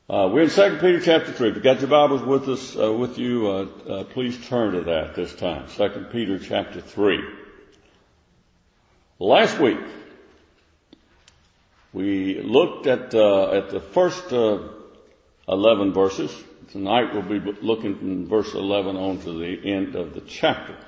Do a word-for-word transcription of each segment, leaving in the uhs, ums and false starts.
Uh, we're in Second Peter chapter three. If you've got your Bibles with us, uh, with you, uh, uh, please turn to that this time. Second Peter chapter three. Last week, we looked at, uh, at the first, uh, eleven verses. Tonight we'll be looking from verse eleven on to the end of the chapter.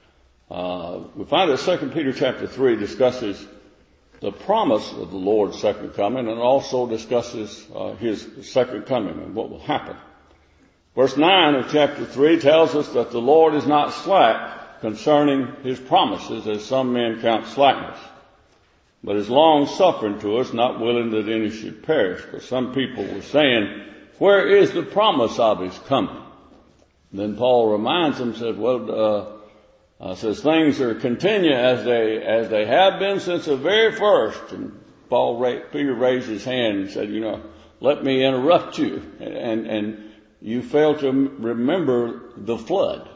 Uh, we find that Second Peter chapter three discusses the promise of the Lord's second coming, and also discusses uh, his second coming and what will happen. Verse nine of chapter three tells us that the Lord is not slack concerning his promises, as some men count slackness, but is long suffering to us, not willing that any should perish. For some people were saying, where is the promise of his coming? And then Paul reminds them, said, well, uh, Uh, says things are continue as they as they have been since the very first. And Paul Peter raised his hand and said, you know, let me interrupt you. And and you fail to remember the flood.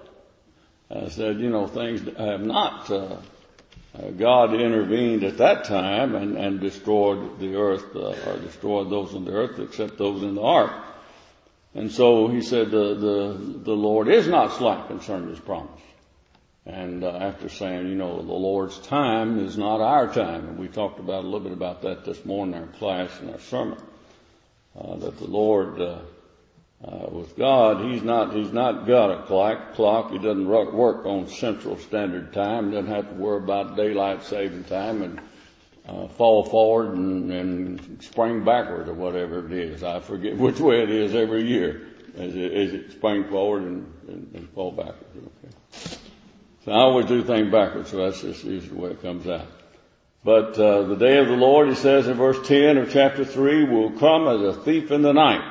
I said, you know, things have not. Uh, uh, God intervened at that time and and destroyed the earth, uh, or destroyed those on the earth except those in the ark. And so he said, the the the Lord is not slack concerning his promise. And uh, after saying, you know, the Lord's time is not our time. And we talked about a little bit about that this morning in our class and our sermon. Uh, that the Lord, uh, uh, with God, He's not, He's not got a clock, clock. He doesn't work on Central Standard Time. He doesn't have to worry about daylight saving time and, uh, fall forward and, and spring backward or whatever it is. I forget which way it is every year. Is it, is it spring forward and, and, and fall backward? Okay. So I always do things backwards, so that's just usually the way it comes out. But uh, the day of the Lord, he says in verse ten of chapter three, will come as a thief in the night.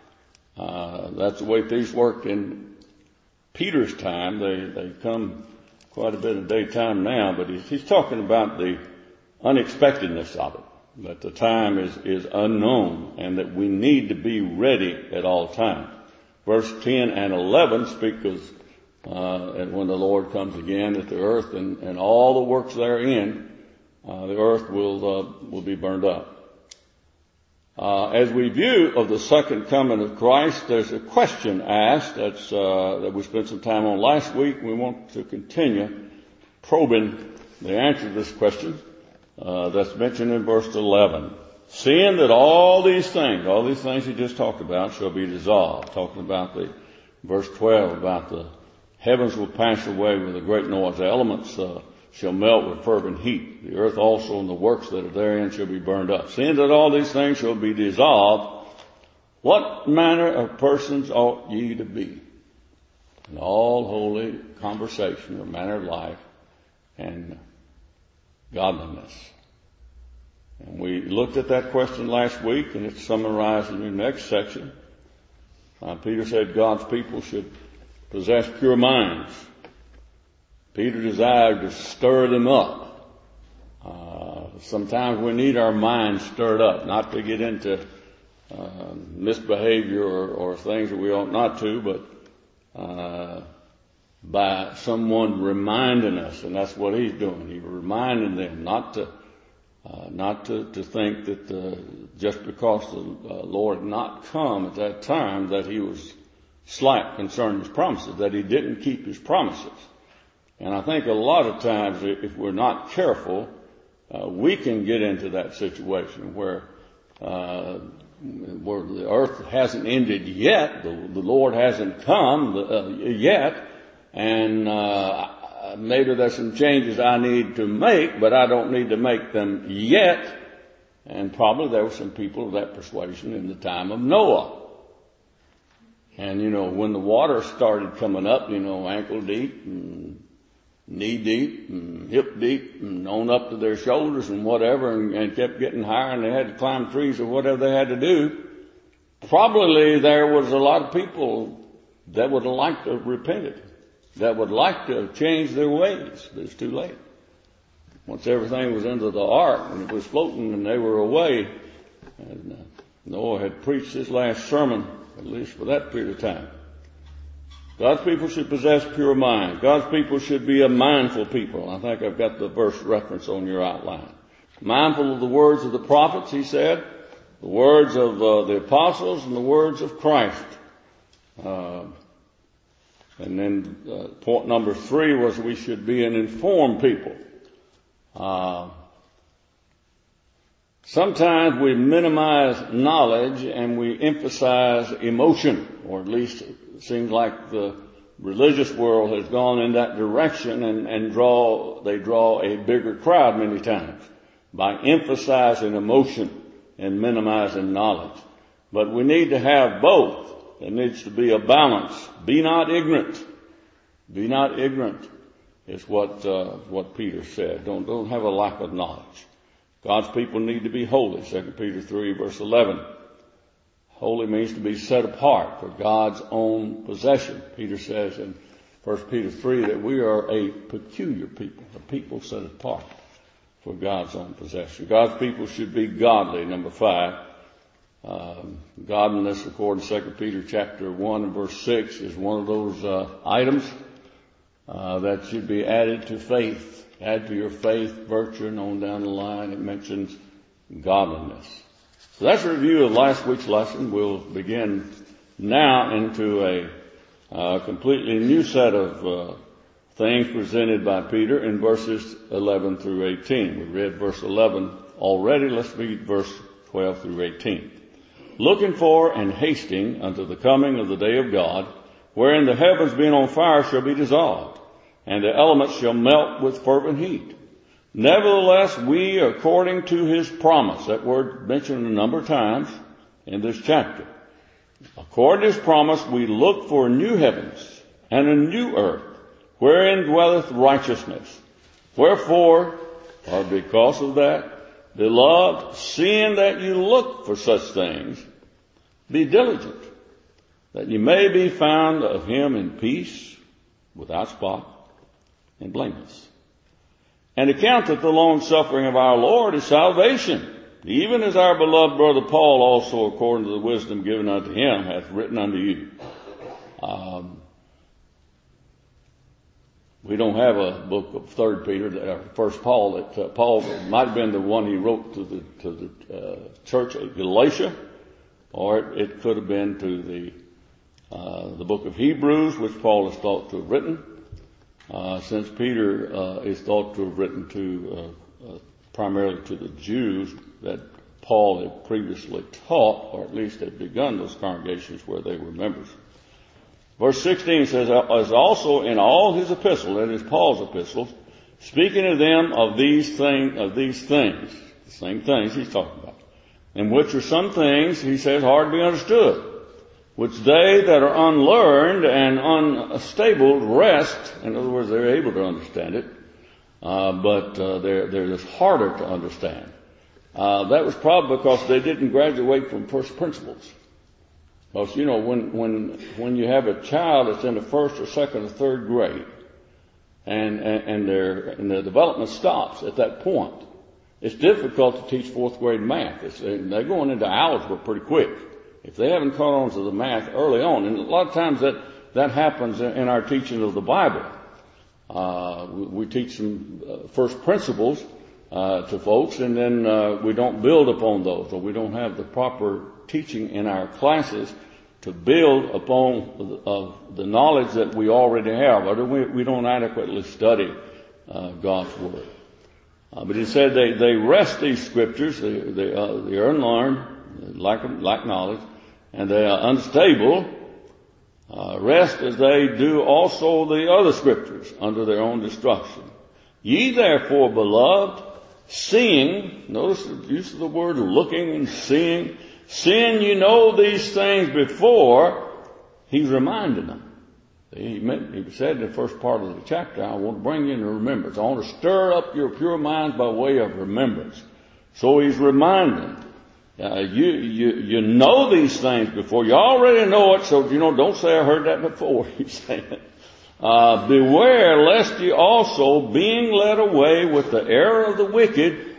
Uh, that's the way thieves worked in Peter's time. They they come quite a bit in daytime now, but he's, he's talking about the unexpectedness of it, that the time is, is unknown and that we need to be ready at all times. Verse ten and eleven speak of Uh, and when the Lord comes again at the earth and, and all the works therein, uh, the earth will, uh, will be burned up. Uh, as we view of the second coming of Christ, there's a question asked that's, uh, that we spent some time on last week. We want to continue probing the answer to this question, uh, that's mentioned in verse eleven. Seeing that all these things, all these things he just talked about shall be dissolved. Talking about the, verse twelve, about the heavens will pass away with a great noise. The elements uh, shall melt with fervent heat. The earth also and the works that are therein shall be burned up. Seeing that all these things shall be dissolved, what manner of persons ought ye to be? In all holy conversation or manner of life and godliness. And we looked at that question last week, and it's summarized in the next section. Uh, Peter said God's people should possess pure minds. Peter desired to stir them up. Uh, sometimes we need our minds stirred up, not to get into uh, misbehavior or, or things that we ought not to, but uh, by someone reminding us, and that's what he's doing. He's reminding them not to uh, not to, to think that uh, just because the uh, Lord had not come at that time that he was slack concerning his promises, that he didn't keep his promises. And I think a lot of times if we're not careful, uh, we can get into that situation where, uh, where the earth hasn't ended yet, the, the Lord hasn't come uh, yet, and uh, maybe there's some changes I need to make, but I don't need to make them yet. And probably there were some people of that persuasion in the time of Noah. And, you know, when the water started coming up, you know, ankle deep and knee deep and hip deep and on up to their shoulders and whatever, and, and kept getting higher, and they had to climb trees or whatever they had to do, probably there was a lot of people that would have liked to have repented, that would like to have changed their ways, but it's too late. Once everything was into the ark and it was floating and they were away, and uh, Noah had preached his last sermon, at least for that period of time. God's people should possess pure minds. God's people should be a mindful people. I think I've got the verse reference on your outline. Mindful of the words of the prophets, he said, the words of uh, the apostles and the words of Christ. Uh, and then uh, point number three was we should be an informed people. Uh, sometimes we minimize knowledge and we emphasize emotion, or at least it seems like the religious world has gone in that direction, and, and draw they draw a bigger crowd many times by emphasizing emotion and minimizing knowledge. But we need to have both. There needs to be a balance. Be not ignorant. Be not ignorant is what uh, what Peter said. Don't don't have a lack of knowledge. God's people need to be holy. Second Peter three verse eleven. Holy means to be set apart for God's own possession. Peter says in First Peter three that we are a peculiar people, a people set apart for God's own possession. God's people should be godly. Number five, um, godliness, according to Second Peter chapter one and verse six, is one of those uh, items uh, that should be added to faith. Add to your faith virtue, and on down the line it mentions godliness. So that's a review of last week's lesson. We'll begin now into a uh, completely new set of uh, things presented by Peter in verses eleven through eighteen. We read verse eleven already. Let's read verse twelve through eighteen. Looking for and hasting unto the coming of the day of God, wherein the heavens being on fire shall be dissolved, and the elements shall melt with fervent heat. Nevertheless, we, according to his promise, that word mentioned a number of times in this chapter, according to his promise, we look for new heavens and a new earth, wherein dwelleth righteousness. Wherefore, or because of that, beloved, seeing that you look for such things, be diligent, that you may be found of him in peace, without spot, and blameless. And account that the long suffering of our Lord is salvation, even as our beloved brother Paul also, according to the wisdom given unto him, hath written unto you. Um, we don't have a book of Third Peter, or First Paul. That uh, Paul might have been the one he wrote to the to the uh, church at Galatia, or it, it could have been to the uh, the book of Hebrews, which Paul is thought to have written. Uh, since Peter uh, is thought to have written to uh, uh, primarily to the Jews that Paul had previously taught, or at least had begun those congregations where they were members. Verse sixteen says, as also in all his epistles, that is Paul's epistles, speaking of them of these thing of these things, the same things he's talking about, in which are some things, he says, hard to be understood, which they that are unlearned and unstable rest. In other words, they're able to understand it, uh, but uh, they're they're just harder to understand. Uh, that was probably because they didn't graduate from first principles. Because you know, when when when you have a child that's in the first or second or third grade, and and, and their and their development stops at that point, it's difficult to teach fourth grade math. It's, they're going into algebra pretty quick. If they haven't caught on to the math early on, and a lot of times that, that happens in our teaching of the Bible. Uh, we, we teach some uh, first principles uh, to folks, and then uh, we don't build upon those, or we don't have the proper teaching in our classes to build upon the, uh, the knowledge that we already have, or we, we don't adequately study uh, God's Word. Uh, but he said they, they rest these scriptures, they, they, uh, they are unlearned, lack, lack knowledge, and they are unstable, uh, rest as they do also the other scriptures under their own destruction. Ye therefore, beloved, seeing, notice the use of the word looking and seeing, seeing you know these things before, he's reminding them. He, meant, he said in the first part of the chapter, I want to bring you into remembrance. I want to stir up your pure minds by way of remembrance. So he's reminding. Uh, you, you, you know these things before. You already know it, so, you know, don't say I heard that before. He's saying, uh, beware lest you also, being led away with the error of the wicked,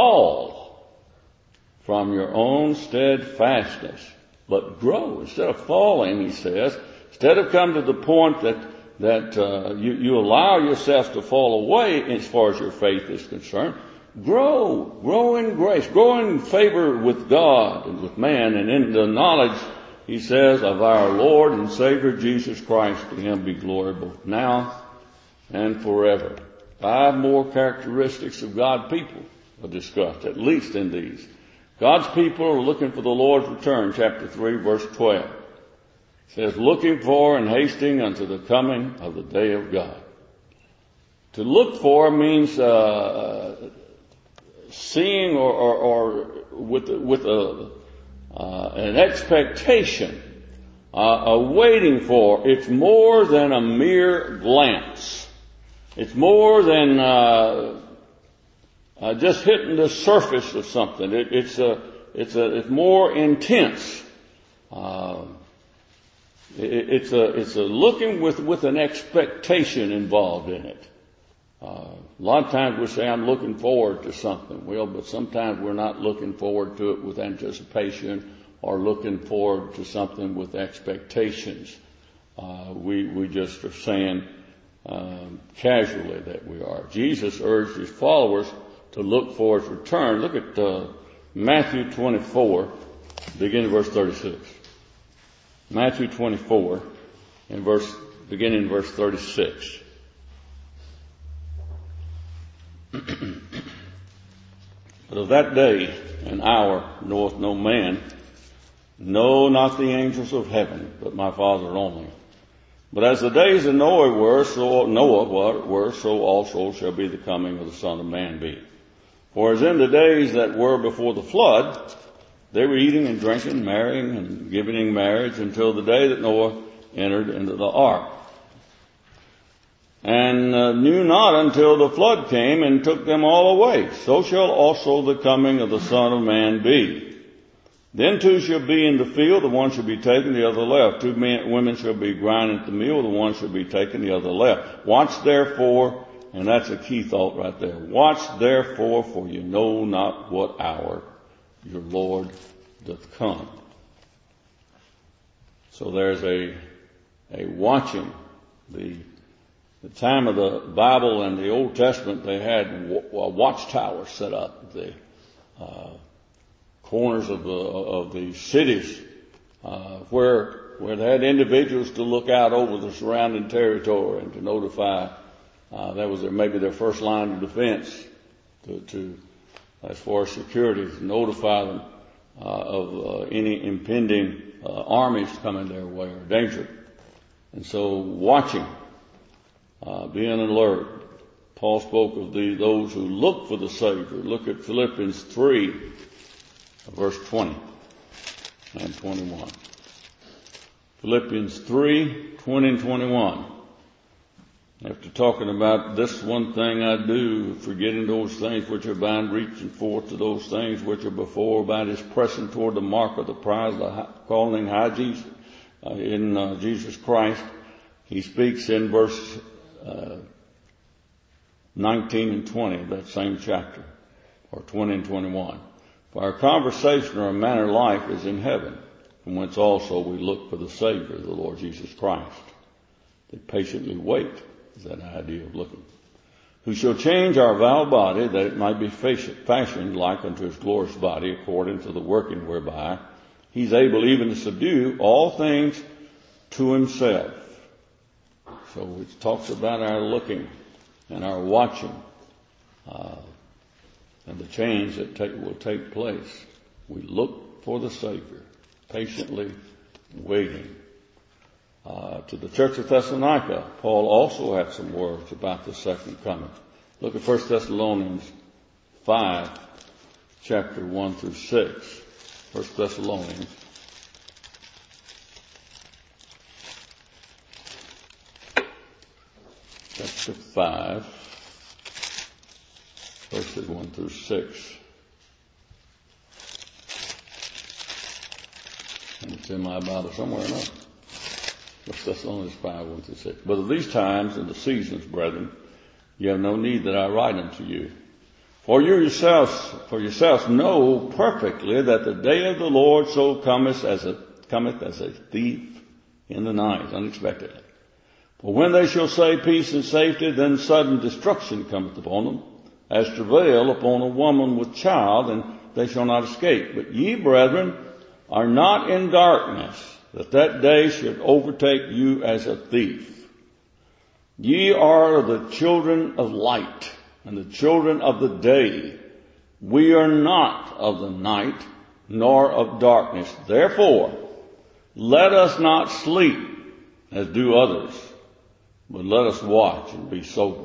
fall from your own steadfastness, but grow. Instead of falling, he says, instead of come to the point that, that, uh, you, you allow yourself to fall away as far as your faith is concerned, Grow, grow in grace, grow in favor with God and with man, and in the knowledge, he says, of our Lord and Savior Jesus Christ. To him be glory both now and forever. Five more characteristics of God's people are discussed, at least in these. God's people are looking for the Lord's return, chapter three, verse twelve. It says, looking for and hasting unto the coming of the day of God. To look for means uh, seeing or, or, or with with a uh, an expectation, uh, a waiting for. It's more than a mere glance. It's more than uh, uh, just hitting the surface of something. It, it's a it's a it's more intense. Uh, it, it's a it's a looking with with an expectation involved in it. Uh, a lot of times we say, I'm looking forward to something. Well, but sometimes we're not looking forward to it with anticipation or looking forward to something with expectations. Uh, we, we just are saying, um, casually that we are. Jesus urged his followers to look for his return. Look at, uh, Matthew twenty-four, beginning in verse thirty-six. Matthew twenty-four, in verse, beginning in verse thirty-six. But of that day and hour knoweth no man, no, not the angels of heaven, but my Father only. But as the days of Noah were, so Noah were, so also shall be the coming of the Son of Man be. For as in the days that were before the flood, they were eating and drinking, marrying and giving in marriage until the day that Noah entered into the ark. And uh, knew not until the flood came and took them all away. So shall also the coming of the Son of Man be. Then two shall be in the field, the one shall be taken, the other left. Two men, women shall be grinding at the mill, the one shall be taken, the other left. Watch therefore, and that's a key thought right there. Watch therefore, for you know not what hour your Lord doth come. So there's a a watching. The The time of the Bible and the Old Testament, they had a watchtower set up at the uh, corners of the of the cities, uh, where where they had individuals to look out over the surrounding territory and to notify. Uh, that was their, maybe their first line of defense to, to as far as security, to notify them uh, of uh, any impending uh, armies coming their way or danger. And so, watching. Uh, being alert. Paul spoke of the, those who look for the Savior. Look at Philippians three, verse twenty and twenty-one. Philippians three, twenty and twenty-one. After talking about this one thing I do, forgetting those things which are behind, reaching forth to those things which are before, about his pressing toward the mark of the prize, the calling high Jesus, uh, in uh, Jesus Christ. He speaks in verse Uh, nineteen and twenty of that same chapter, or twenty and twenty-one. For our conversation or manner of life is in heaven, from whence also we look for the Savior, the Lord Jesus Christ. They patiently wait, is that idea of looking. Who shall change our vile body, that it might be fashioned like unto his glorious body, according to the working whereby he's able even to subdue all things to himself. So it talks about our looking and our watching, uh, and the change that take, will take place. We look for the Savior, patiently waiting. Uh, to the church of Thessalonica, Paul also had some words about the second coming. Look at First Thessalonians five, chapter one through six. First Thessalonians. Chapter five, verses one through six. And it's in my Bible somewhere or not. First Thessalonians five, one through six. But of these times and the seasons, brethren, you have no need that I write unto you. For you yourselves, for yourselves know perfectly that the day of the Lord so cometh as a, cometh as a thief in the night, unexpectedly. For when they shall say peace and safety, then sudden destruction cometh upon them, as travail upon a woman with child, and they shall not escape. But ye, brethren, are not in darkness, that that day should overtake you as a thief. Ye are the children of light, and the children of the day. We are not of the night, nor of darkness. Therefore, let us not sleep, as do others, but let us watch and be sober.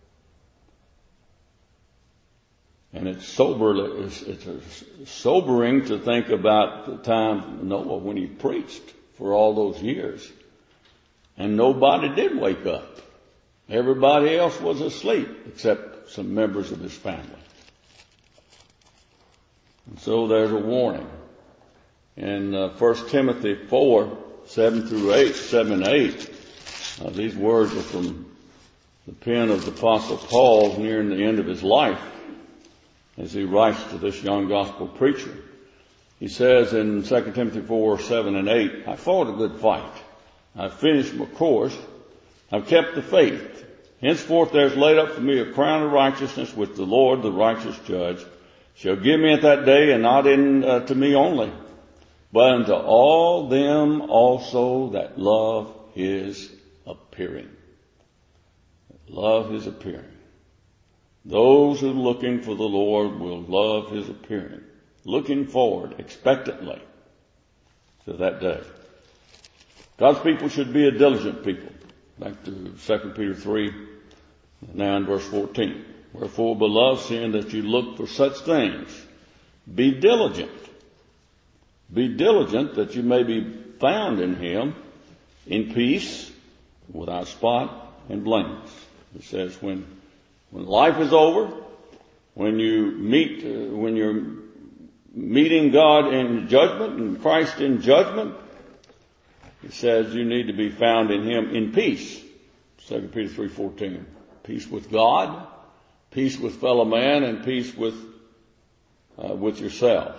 And it's sober, it's, it's sobering to think about the time Noah when he preached for all those years. And nobody did wake up. Everybody else was asleep except some members of his family. And so there's a warning. In uh, First Timothy four, seven through eight, seven and eight, uh, these words are from the pen of the Apostle Paul nearing the end of his life as he writes to this young gospel preacher. He says in Second Timothy four, seven and eight, I fought a good fight. I've finished my course. I've kept the faith. Henceforth there is laid up for me a crown of righteousness which the Lord, the righteous judge, shall give me at that day, and not in uh, to me only, but unto all them also that love his appearing. Love his appearing. Those who are looking for the Lord will love his appearing, looking forward expectantly to that day. God's people should be a diligent people. Back to Second Peter three, now in verse fourteen. Wherefore, beloved, seeing that you look for such things, be diligent. Be diligent that you may be found in him in peace, without spot and blameless. It says when when life is over, when you meet, uh, when you're meeting God in judgment and Christ in judgment, it says you need to be found in him in peace. Second Peter three fourteen. Peace with God, peace with fellow man, and peace with uh, with yourself.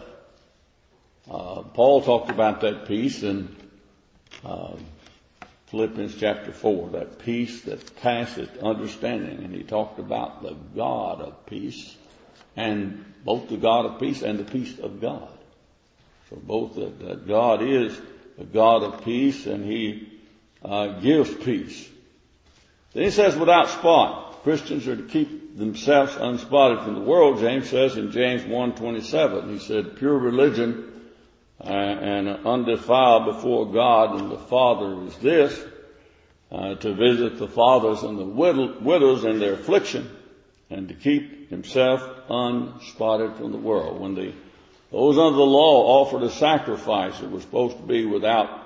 Uh, Paul talked about that peace in uh, Philippians chapter four, that peace that passeth understanding. And he talked about the God of peace, and both the God of peace and the peace of God. So both that, that God is the God of peace, and he uh, gives peace. Then he says without spot. Christians are to keep themselves unspotted from the world. James says in James one twenty-seven, he said, pure religion uh, and undefiled before God and the Father is this, uh, to visit the fathers and the widows in their affliction, and to keep himself unspotted from the world. When the those under the law offered a sacrifice, it was supposed to be without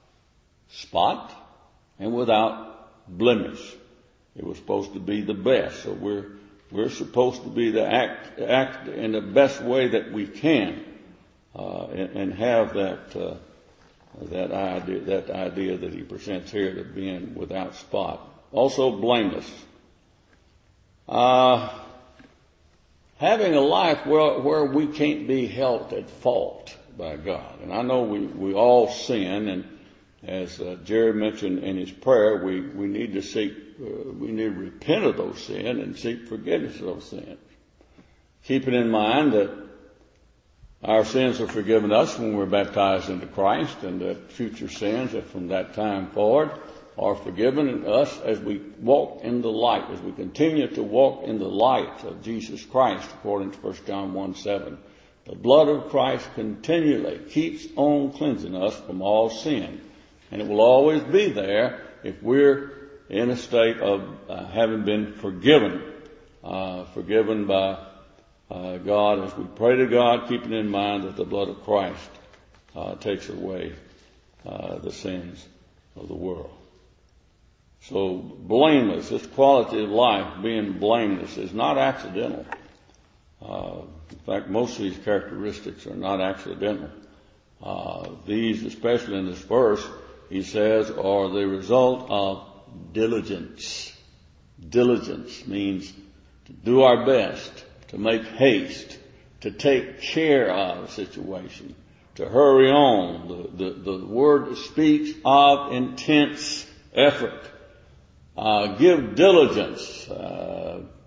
spot and without blemish. It was supposed to be the best. So we're we're supposed to be the act act in the best way that we can, uh, and, and have that uh, that idea that idea that he presents here of being without spot. Also blameless. Uh, having a life where where we can't be held at fault by God. And I know we we all sin, and as uh, Jerry mentioned in his prayer, we we need to seek. Uh, we need to repent of those sins and seek forgiveness of those sins. Keeping in mind that our sins are forgiven us when we're baptized into Christ, and that future sins that from that time forward are forgiven us as we walk in the light, as we continue to walk in the light of Jesus Christ, according to First John one seven. The blood of Christ continually keeps on cleansing us from all sin, and it will always be there if we're in a state of uh, having been forgiven, uh, forgiven by uh, God, as we pray to God, keeping in mind that the blood of Christ uh, takes away uh, the sins of the world. So blameless, this quality of life, being blameless, is not accidental. Uh, in fact, most of these characteristics are not accidental. Uh, these, especially in this verse, he says, are the result of diligence. Diligence means to do our best, to make haste, to take care of a situation, to hurry on. The, the, the word speaks of intense effort. Uh, give diligence. Uh,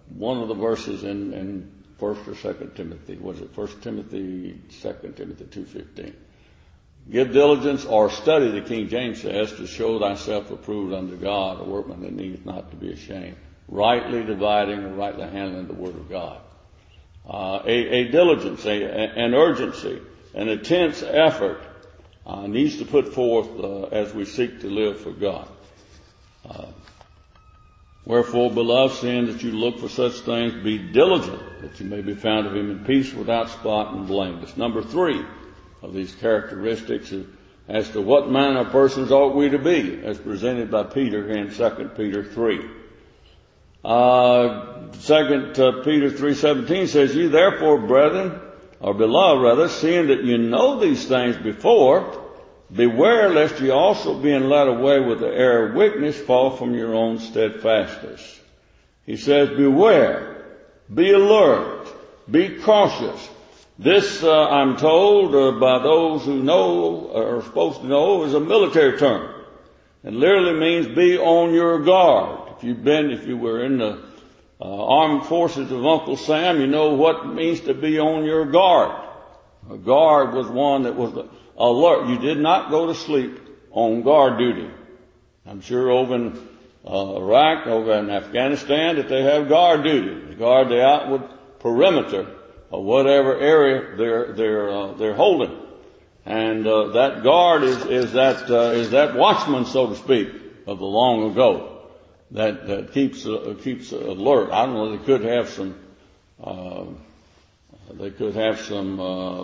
one of the verses in, in First or Second Timothy. Was it First Timothy, Second Timothy two fifteen? Give diligence, or study, the King James says, to show thyself approved unto God, a workman that needeth not to be ashamed, rightly dividing or rightly handling the word of God. Uh, a, a diligence, a, an urgency, an intense effort uh, needs to put forth uh, as we seek to live for God. Uh, Wherefore, beloved, seeing that you look for such things, be diligent, that you may be found of him in peace, without spot and blameless. Number three of these characteristics is as to what manner of persons ought we to be, as presented by Peter in Second Peter three. Uh, Second uh, Peter three seventeen says, "You therefore, brethren, or beloved rather, seeing that you know these things before, beware lest ye also, being led away with the error of weakness, fall from your own steadfastness." He says, beware, be alert, be cautious. This, uh, I'm told uh, by those who know, or are supposed to know, is a military term. It literally means be on your guard. If you've been, if you were in the uh, armed forces of Uncle Sam, you know what it means to be on your guard. A guard was one that was alert. You did not go to sleep on guard duty. I'm sure over in uh, Iraq, over in Afghanistan, that they have guard duty. They guard the outward perimeter of whatever area they're they're uh, they're holding, and uh, that guard is is that uh, is that watchman, so to speak, of the long ago that that keeps uh, keeps alert. I don't know. They could have some. Uh, they could have some. Uh,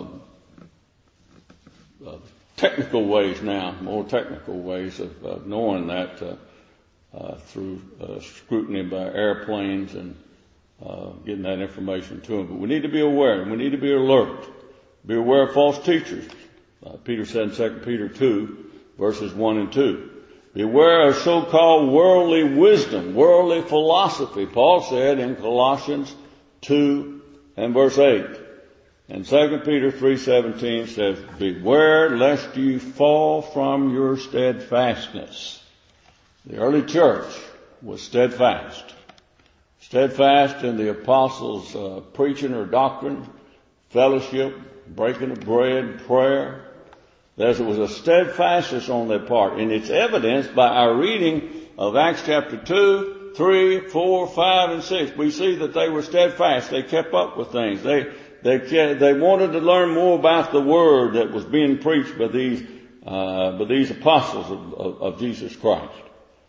Uh, technical ways now, more technical ways of, of knowing that uh, uh, through uh, scrutiny by airplanes and uh, getting that information to them. But we need to be aware, and we need to be alert. Be aware of false teachers. Uh, Peter said in Second Peter two, verses one and two. Beware of so-called worldly wisdom, worldly philosophy. Paul said in Colossians two and verse eight. And Second Peter three seventeen says, beware lest you fall from your steadfastness. The early church was steadfast. Steadfast in the apostles' uh, preaching or doctrine, fellowship, breaking of bread, prayer. There was a steadfastness on their part. And it's evidenced by our reading of Acts chapter two, three, four, five, and six. We see that they were steadfast. They kept up with things. They They, they wanted to learn more about the word that was being preached by these, uh, by these apostles of, of, of Jesus Christ.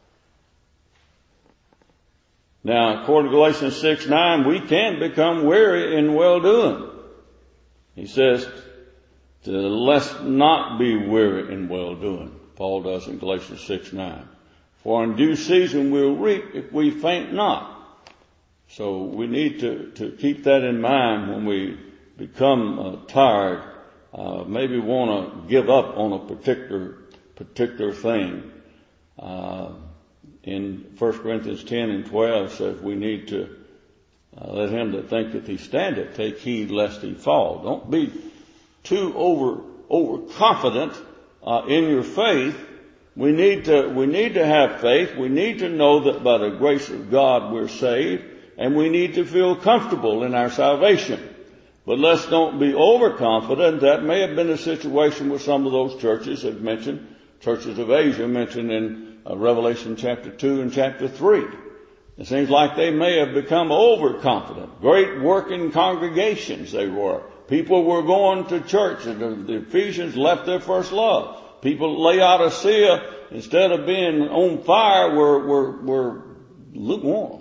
Now, according to Galatians six nine, we can become weary in well-doing. He says, to let's not be weary in well-doing. Paul does in Galatians six nine. For in due season we'll reap if we faint not. So we need to, to keep that in mind when we become uh, tired, uh, maybe want to give up on a particular particular thing. Uh, in First Corinthians ten and twelve says we need to uh, let him that thinketh he standeth take heed lest he fall. Don't be too over overconfident uh, in your faith. We need to we need to have faith. We need to know that by the grace of God we're saved. And we need to feel comfortable in our salvation. But let's don't be overconfident. That may have been a situation with some of those churches that mentioned, churches of Asia mentioned in uh, Revelation chapter two and chapter three. It seems like they may have become overconfident. Great working congregations they were. People were going to church, and the, the Ephesians left their first love. People at Laodicea, instead of being on fire, were, were, were lukewarm.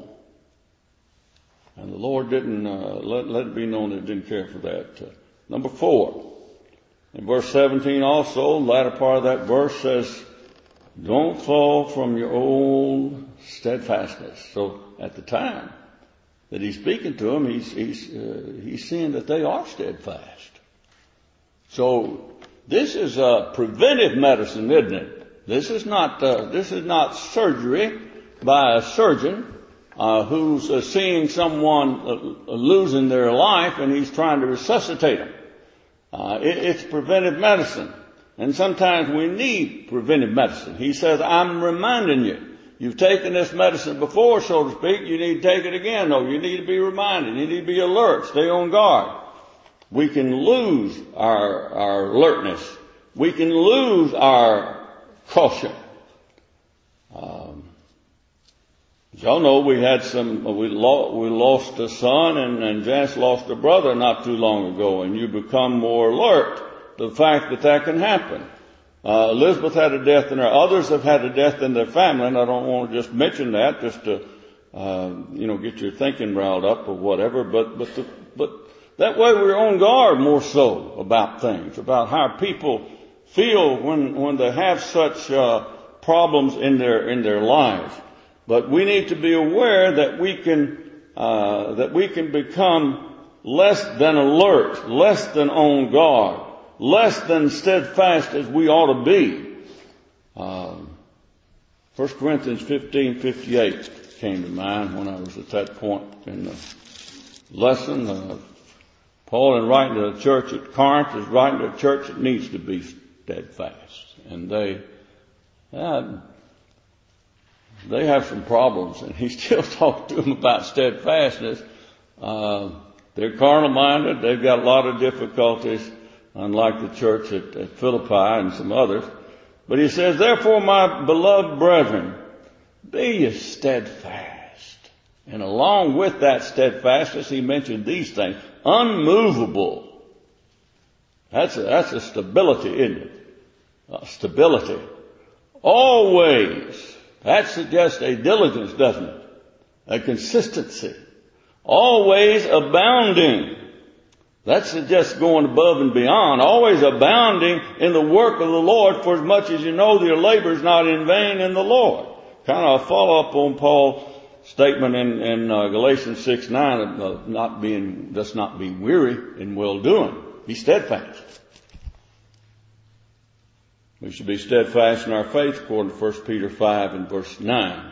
And the Lord didn't, uh, let, let it be known that He didn't care for that. Uh, number four. In verse seventeen also, the latter part of that verse says, don't fall from your own steadfastness. So at the time that He's speaking to them, He's, he's, uh, he's seeing that they are steadfast. So this is a preventive medicine, isn't it? This is not, uh, this is not surgery by a surgeon. Uh, who's uh, seeing someone uh, losing their life and he's trying to resuscitate them. Uh, it, it's preventive medicine. And sometimes we need preventive medicine. He says, I'm reminding you You've taken this medicine before, so to speak. You need to take it again, though. You need to be reminded. You need to be alert. Stay on guard. We can lose our, our alertness. We can lose our caution. Um, as y'all know, we had some, we, lo- we lost a son, and, and Janice lost a brother not too long ago, and you become more alert to the fact that that can happen. Uh, Elizabeth had a death in her. Others have had a death in their family, and I don't want to just mention that just to, uh, you know, get your thinking riled up or whatever. But, but, the, but that way we're on guard more so about things, about how people feel when, when they have such, uh, problems in their, in their lives. But we need to be aware that we can, uh, that we can become less than alert, less than on guard, less than steadfast as we ought to be. Um, First Corinthians fifteen fifty-eight came to mind when I was at that point in the lesson. Uh, Paul, in writing to the church at Corinth, is writing to a church that needs to be steadfast. And they, uh, they have some problems, and he still talks to them about steadfastness. Uh, they're carnal-minded. They've got a lot of difficulties, unlike the church at, at Philippi and some others. But he says, therefore, my beloved brethren, be ye steadfast. And along with that steadfastness, he mentioned these things. Unmovable. That's a, that's a stability, isn't it? Uh, stability. Always. That suggests a diligence, doesn't it? A consistency. Always abounding. That suggests going above and beyond. Always abounding in the work of the Lord, for as much as you know your labor is not in vain in the Lord. Kind of a follow-up on Paul's statement in, in uh, Galatians six nine of uh, not being, let's not be weary in well-doing. Be steadfast. We should be steadfast in our faith, according to First Peter five and verse nine.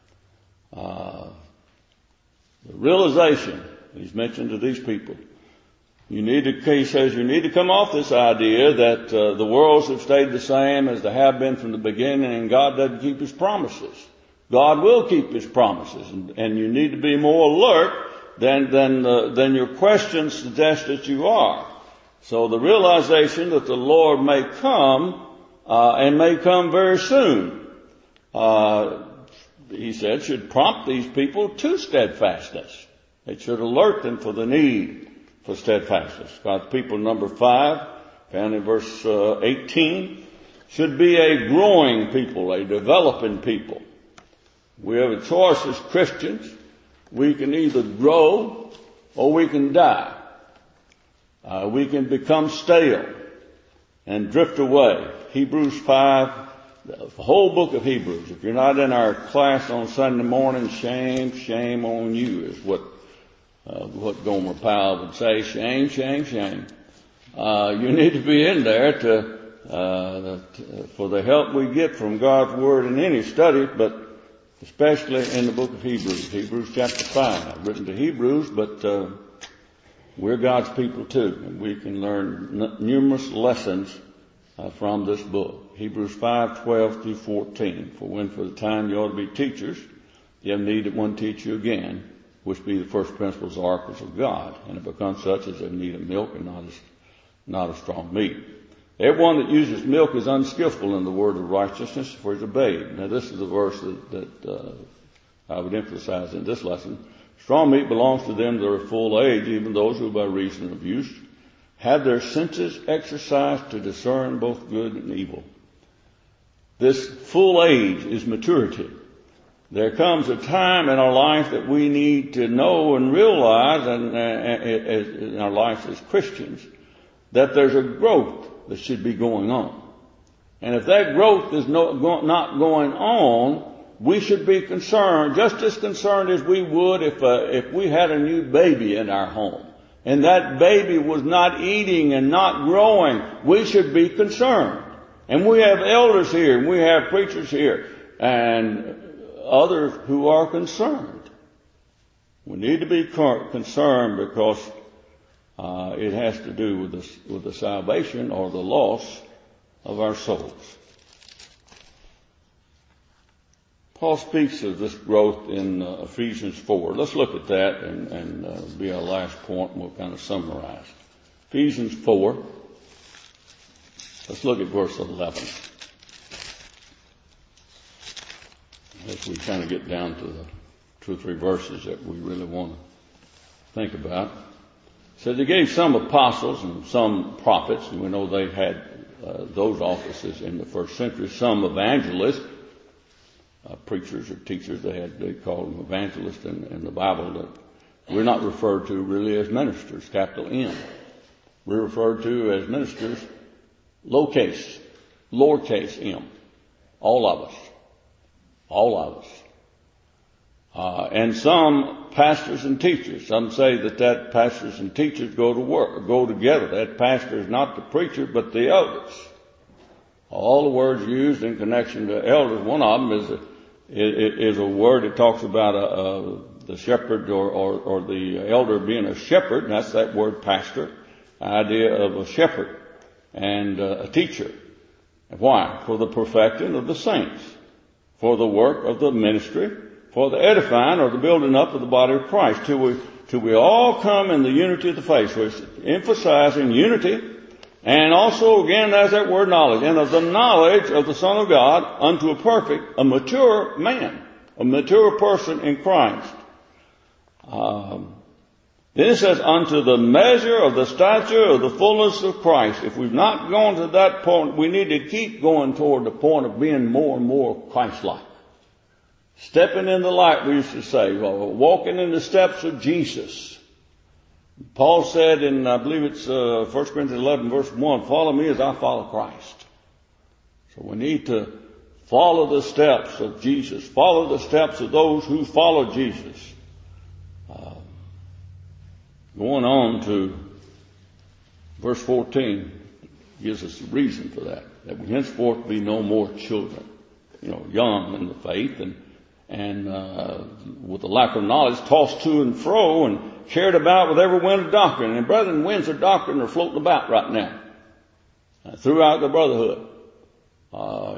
Uh, the realization that he's mentioned to these people. You need to, he says, you need to come off this idea that uh, the worlds have stayed the same as they have been from the beginning, and God doesn't keep His promises. God will keep His promises, and, and you need to be more alert than than uh, than your questions suggest that you are. So the realization that the Lord may come uh, and may come very soon, uh, he said, should prompt these people to steadfastness. It should alert them for the need for steadfastness. God's people, number five, found in verse uh, eighteen, should be a growing people, a developing people. We have a choice as Christians. We can either grow or we can die. Uh, we can become stale and drift away. Hebrews five, the whole book of Hebrews. If you're not in our class on Sunday morning, shame, shame on you is what Uh, what Gomer Powell would say, shame, shame, shame. Uh, you need to be in there to, uh, to, for the help we get from God's Word in any study, but especially in the book of Hebrews, Hebrews chapter five. I've written to Hebrews, but uh, we're God's people too, and we can learn n- numerous lessons uh, from this book. Hebrews five, twelve through fourteen. For when for the time you ought to be teachers, you have need that one teach you again, which be the first principles or oracles of God, and it becomes such as they need of milk and not as not a strong meat. Everyone that uses milk is unskillful in the word of righteousness, for he's a babe. Now this is the verse that, that uh, I would emphasize in this lesson. Strong meat belongs to them that are full age, even those who by reason of use have their senses exercised to discern both good and evil. This full age is maturity. There comes a time in our life that we need to know and realize, and uh, in our life as Christians, that there's a growth that should be going on. And if that growth is no, go, not going on, we should be concerned, just as concerned as we would if uh, if we had a new baby in our home, and that baby was not eating and not growing. We should be concerned. And we have elders here, and we have preachers here, and others who are concerned. We need to be concerned because uh, it has to do with the, with the salvation or the loss of our souls. Paul speaks of this growth in uh, Ephesians four. Let's look at that and, and uh, be our last point, and we'll kind of summarize. Ephesians four. Let's look at verse eleven. As we kind of get down to the two or three verses that we really want to think about. It says he gave some apostles and some prophets, and we know they had uh, those offices in the first century. Some evangelists. Uh, preachers or teachers, they had, they called them evangelists in, in the Bible. That we're not referred to really as ministers, capital M. We're referred to as ministers, lowercase, lowercase m. All of us. All of us. Uh, and some pastors and teachers. Some say that that pastors and teachers go to work, go together. That pastor is not the preacher, but the elders. All the words used in connection to elders, one of them is a, is a word that talks about a, a, the shepherd or, or, or the elder being a shepherd. And that's that word pastor, idea of a shepherd and uh, a teacher. Why? For the perfecting of the saints, for the work of the ministry, for the edifying or the building up of the body of Christ, till we, till we all come in the unity of the faith. So it's emphasizing unity. And also, again, there's that word knowledge. And of the knowledge of the Son of God unto a perfect, a mature man, a mature person in Christ. Um, then it says, unto the measure of the stature of the fullness of Christ. If we've not gone to that point, we need to keep going toward the point of being more and more Christ-like. Stepping in the light, we used to say, walking in the steps of Jesus. Paul said in, I believe it's uh, First Corinthians eleven verse one, follow me as I follow Christ. So we need to follow the steps of Jesus. Follow the steps of those who follow Jesus. Uh, going on to verse fourteen gives us the reason for that. That we henceforth be no more children. You know, young in the faith and and uh, with the lack of knowledge, tossed to and fro and carried about with every wind of doctrine. And brethren, winds of doctrine are floating about right now uh, throughout the brotherhood. Uh,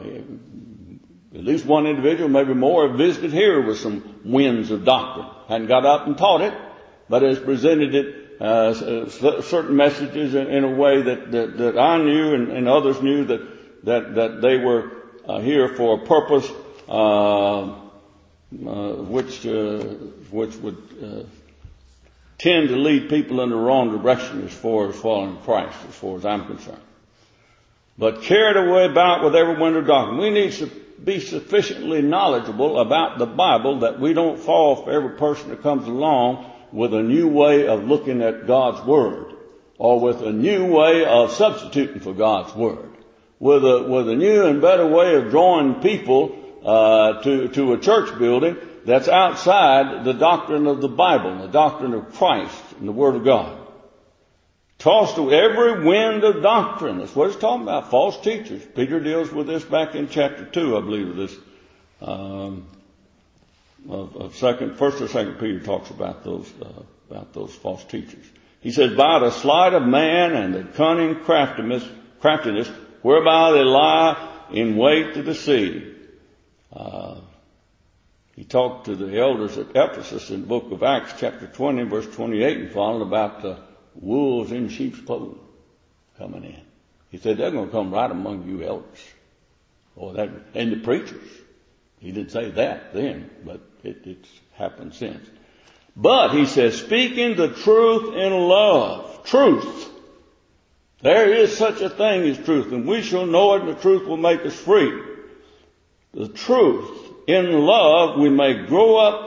at least one individual, maybe more, have visited here with some winds of doctrine. Hadn't got up and taught it, but has presented it, uh, certain messages in, in a way that, that, that I knew and, and others knew that, that, that they were uh, here for a purpose, uh, Uh, which uh, which would uh, tend to lead people in the wrong direction as far as following Christ, as far as I'm concerned. But carried away about with every wind of doctrine. We need to be sufficiently knowledgeable about the Bible that we don't fall for every person that comes along with a new way of looking at God's Word, or with a new way of substituting for God's Word, with a with a new and better way of drawing people Uh, to, to a church building that's outside the doctrine of the Bible, the doctrine of Christ and the Word of God. Tossed to every wind of doctrine. That's what it's talking about. False teachers. Peter deals with this back in chapter two, I believe, of this, um, of, of second, first or second Peter talks about those, uh, about those false teachers. He says, by the sleight of man and the cunning craftiness, craftiness whereby they lie in wait to deceive. Uh, he talked to the elders at Ephesus in the book of Acts chapter twenty verse twenty-eight and following about the wolves in sheep's clothing coming in. He said they're going to come right among you elders. Or that, and the preachers. He didn't say that then, but it, it's happened since. But he says, speaking the truth in love. Truth. There is such a thing as truth, and we shall know it, and the truth will make us free. The truth in love, we may grow up.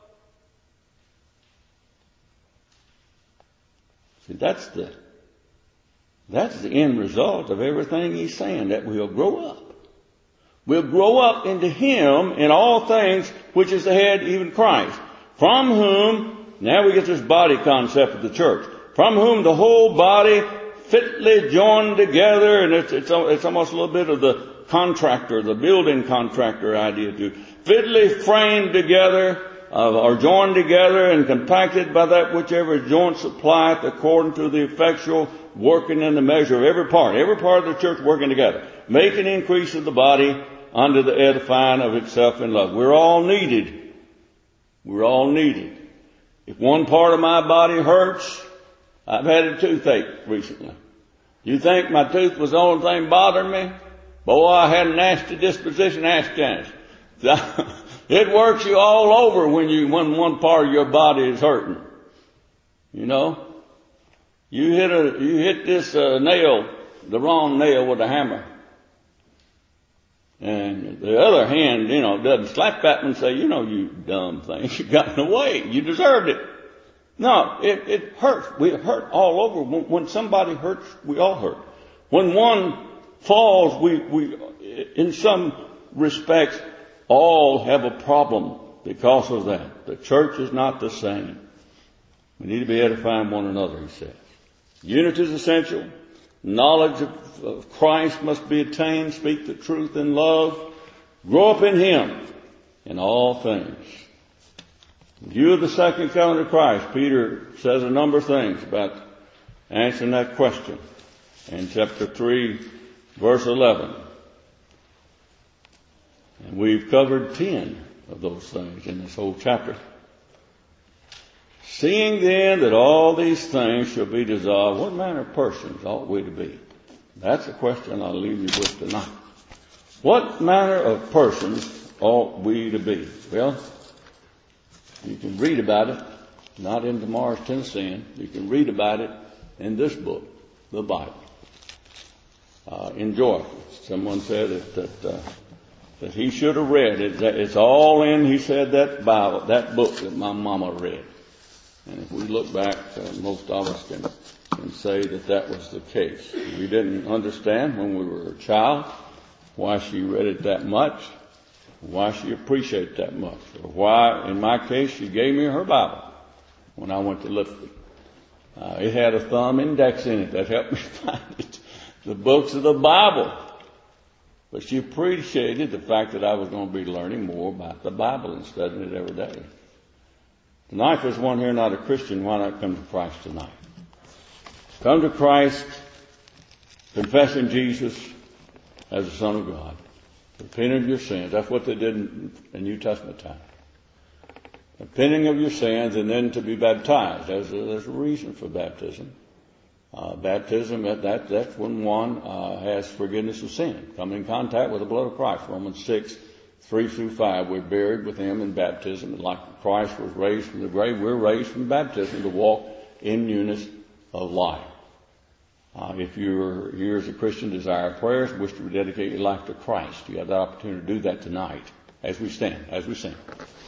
See, that's the, that's the end result of everything he's saying, that we'll grow up. We'll grow up into Him in all things, which is the head, even Christ. From whom, now we get this body concept of the church, from whom the whole body fitly joined together, and it's, it's, it's almost a little bit of the contractor, the building contractor idea too. Fitly framed together, uh, or joined together and compacted by that whichever joint supplieth according to the effectual working in the measure of every part. Every part of the church working together. Making increase of the body unto the edifying of itself in love. We're all needed. We're all needed. If one part of my body hurts, I've had a toothache recently. You think my tooth was the only thing bothering me? Boy, I had a nasty disposition, ask Janice. It works you all over when you, when one part of your body is hurting. You know? You hit a, you hit this uh, nail, the wrong nail with a hammer. And the other hand, you know, doesn't slap at me and say, you know, you dumb thing, you got in the way. You deserved it. No, it, it hurts. We hurt all over. When, when somebody hurts, we all hurt. When one falls, we, we, in some respects, all have a problem because of that. The church is not the same. We need to be edifying one another, he says. Unity is essential. Knowledge of, of Christ must be attained. Speak the truth in love. Grow up in Him in all things. In view of the second coming of Christ, Peter says a number of things about answering that question. In chapter three, verse eleven. And we've covered ten of those things in this whole chapter. Seeing then that all these things shall be dissolved, what manner of persons ought we to be? That's a question I'll leave you with tonight. What manner of persons ought we to be? Well, you can read about it, not in tomorrow's Tennessean. You can read about it in this book, the Bible. Uh, enjoy it. Someone said that, that, uh, that he should have read it. It's all in, he said, that Bible, that book that my mama read. And if we look back, uh, most of us can, can say that that was the case. We didn't understand when we were a child why she read it that much, why she appreciated that much, or why, in my case, she gave me her Bible when I went to Lifton. Uh, it had a thumb index in it that helped me find it, the books of the Bible. But she appreciated the fact that I was going to be learning more about the Bible and studying it every day. Tonight, if there's one here not a Christian, why not come to Christ tonight? Come to Christ, confessing Jesus as the Son of God. Repenting of your sins. That's what they did in, in New Testament time. Repenting of your sins and then to be baptized. There's a, there's a reason for baptism. Uh, baptism, that, that, that's when one uh, has forgiveness of sin. Come in contact with the blood of Christ. Romans six, three through five. We're buried with Him in baptism. And like Christ was raised from the grave, we're raised from baptism to walk in newness of life. Uh, if you're here as a Christian, desire prayers, wish to dedicate your life to Christ, you have the opportunity to do that tonight as we stand, as we sing.